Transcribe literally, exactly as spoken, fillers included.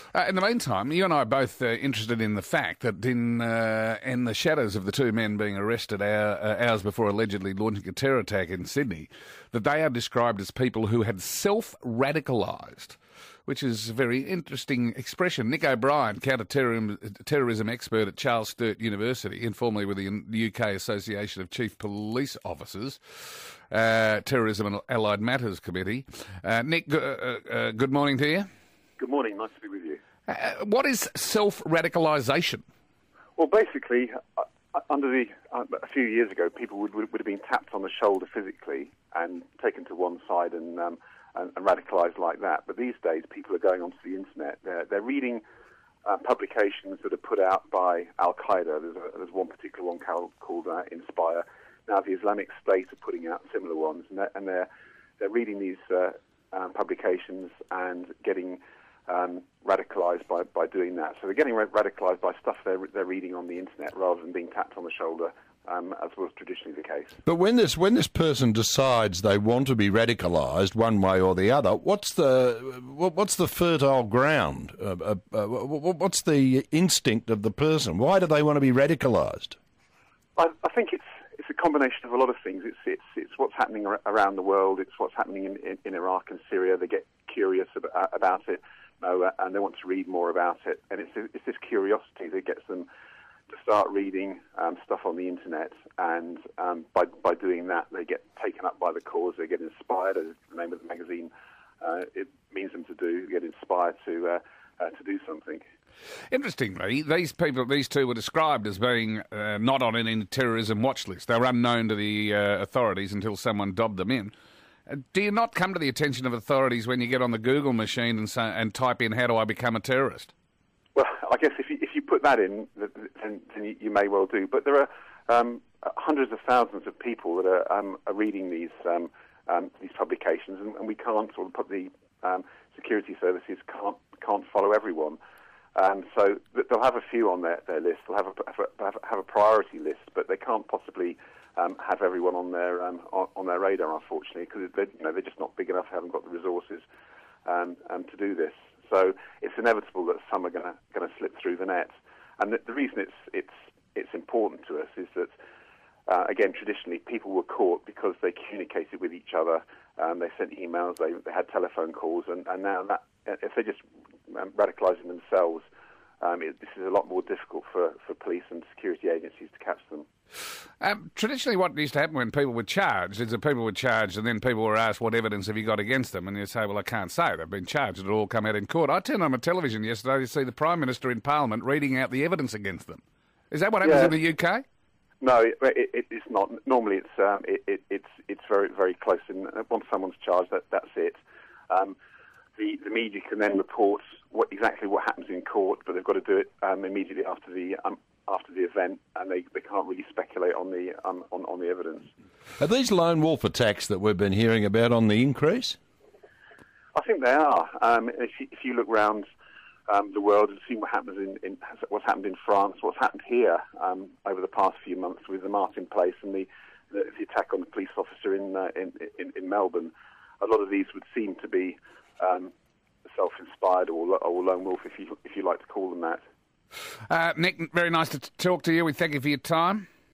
Uh, in the meantime, you and I are both uh, interested in the fact that in uh, in the shadows of the two men being arrested hour, uh, hours before allegedly launching a terror attack in Sydney, that they are described as people who had self-radicalised, which is a very interesting expression. Nick O'Brien, counter-terrorism expert at Charles Sturt University, and formerly with the U K Association of Chief Police Officers, uh, Terrorism and Allied Matters Committee. Uh, Nick, uh, uh, good morning to you. Good morning, nice to be with you. Uh, what is self-radicalisation? Well, basically, uh, under the uh, a few years ago, people would, would, would have been tapped on the shoulder physically and taken to one side and, um, and, and radicalised like that. But these days, people are going onto the internet. They're, they're reading uh, publications that are put out by Al-Qaeda. There's, a, there's one particular one called, called uh, Inspire. Now, the Islamic State are putting out similar ones, and they're, and they're, they're reading these uh, um, publications and getting Um, radicalised by, by doing that. So they're getting radicalised by stuff they're, they're reading on the internet rather than being tapped on the shoulder, um, as was traditionally the case. But when this when this person decides they want to be radicalised one way or the other, what's the what's the fertile ground? Uh, uh, uh, what's the instinct of the person? Why do they want to be radicalised? I, I think it's it's a combination of a lot of things. It's it's it's what's happening ar- around the world. It's what's happening in, in, in Iraq and Syria. They get curious about, about it. Uh, and they want to read more about it, and it's it's this curiosity that gets them to start reading um, stuff on the internet, and um, by by doing that, they get taken up by the cause. They get inspired, as the name of the magazine uh, it means them to do. Get inspired to uh, uh, to do something. Interestingly, these people, these two, were described as being uh, not on any terrorism watch list. They were unknown to the uh, authorities until someone dobbed them in. Do you not come to the attention of authorities when you get on the Google machine and say, and type in, how do I become a terrorist? Well, I guess if you, if you put that in, then, then you, you may well do. But there are um, hundreds of thousands of people that are, um, are reading these um, um, these publications, and, and we can't, or the um, security services can't can't follow everyone. Um, so they'll have a few on their, their list. They'll have a, have a have a priority list, but they can't possibly Um, have everyone on their um, on, on their radar, unfortunately, because they're, you know, they're just not big enough, haven't got the resources um, um, to do this. So it's inevitable that some are going to going to slip through the net. And the, the reason it's it's it's important to us is that uh, again, traditionally, people were caught because they communicated with each other, um, they sent emails, they, they had telephone calls, and, and now that if they're just um, radicalising themselves, um, it, this is a lot more difficult for, for police and security agencies to catch them. Um, traditionally, what used to happen when people were charged is that people were charged and then people were asked, what evidence have you got against them? And you say, well, I can't say. They've been charged. It'll all come out in court. I turned on my television yesterday to see the Prime Minister in Parliament reading out the evidence against them. Is that what happens yeah. in the U K? No, it, it, it's not. Normally, it's um, it, it, it's it's very very close. And once someone's charged, that that's it. Um, the the media can then report what exactly what happens in court, but they've got to do it um, immediately after the um, after the event, and they, they can't really speculate on the um, on on the evidence. Are these lone wolf attacks that we've been hearing about on the increase? I think they are. Um, if you, if you look around um, the world and see what happens in, in what's happened in France, what's happened here um, over the past few months with the Martin Place and the the, the attack on the police officer in, uh, in in in Melbourne, a lot of these would seem to be um, self-inspired or, or lone wolf, if you if you like to call them that. Uh, Nick, very nice to t- talk to you. We thank you for your time.